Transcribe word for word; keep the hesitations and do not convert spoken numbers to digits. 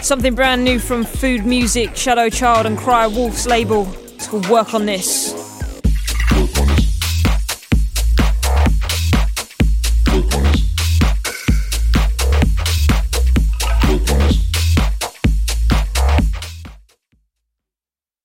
Something brand new from Food Music, Shadow Child and Cry Wolf's label. It's called Work on This.